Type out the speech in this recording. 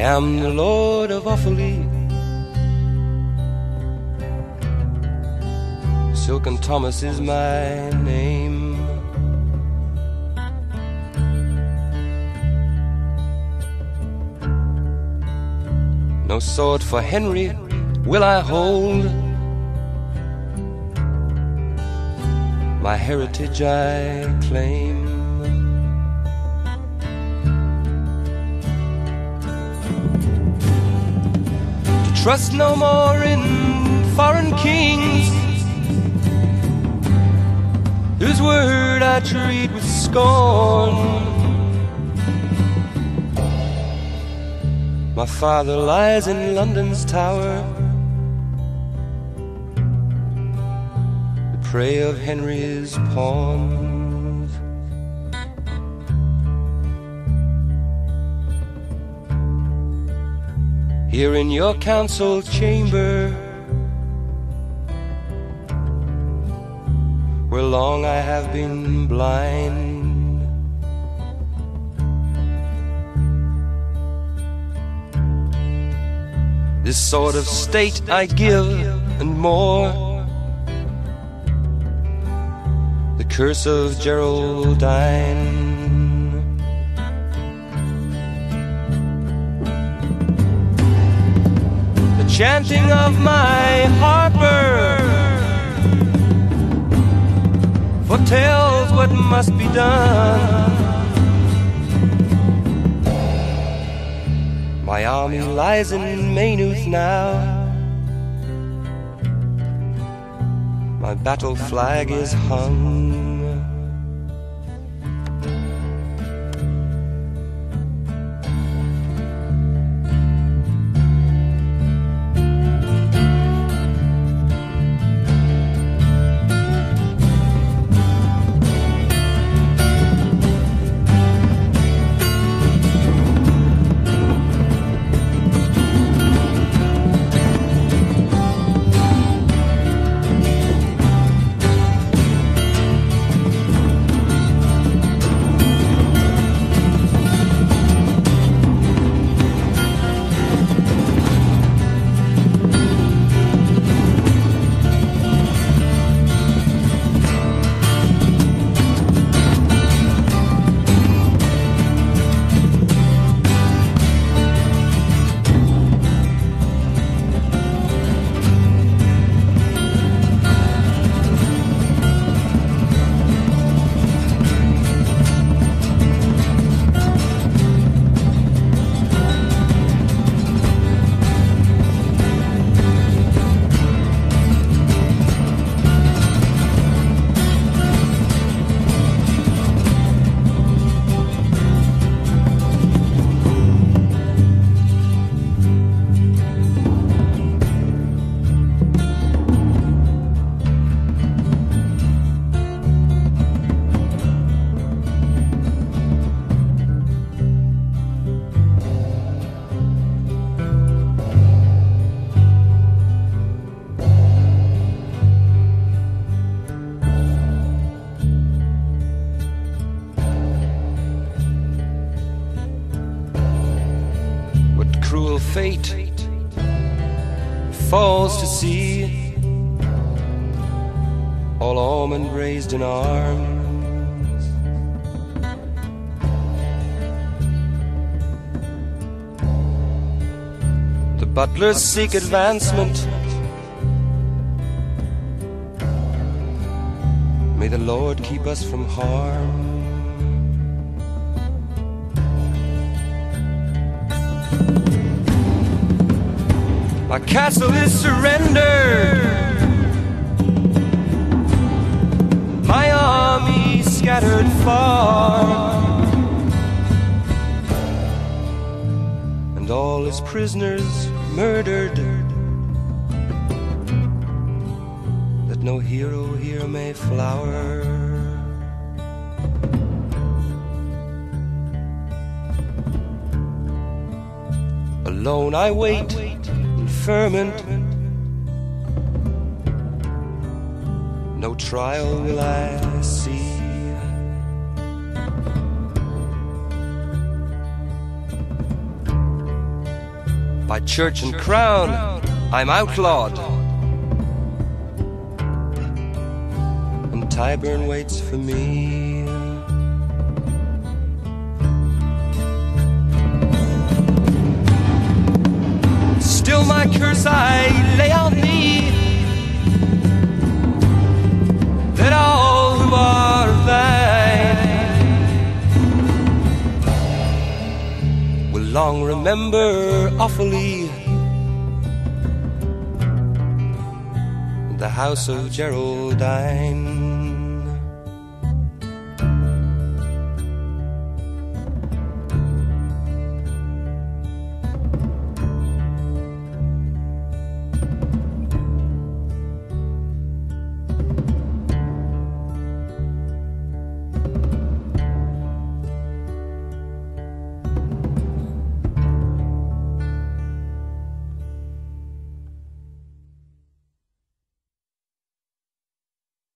am the Lord of Offaly. Silken Thomas is my name. No sword for Henry will I hold, my heritage I claim. To trust no more in foreign kings, whose word I treat with scorn. My father lies in London's tower, the prey of Henry's pawns. Here in your council chamber, where long I have been blind, this sword of state I give, and more, the curse of Geraldine. The chanting of my harper foretells what must be done. My army lies in Maynooth now, my battle flag is hung. Cruel fate falls to sea, all almond raised in arms. The butlers seek advancement, may the Lord keep us from harm. My castle is surrendered, my army scattered far, and all his prisoners murdered, that no hero here may flower. Alone I wait in ferment, no trial will I see. by church and crown I'm outlawed, and Tyburn waits for me. Still my curse I lay on thee, that all who are thine will long remember awfully the house of Geraldine.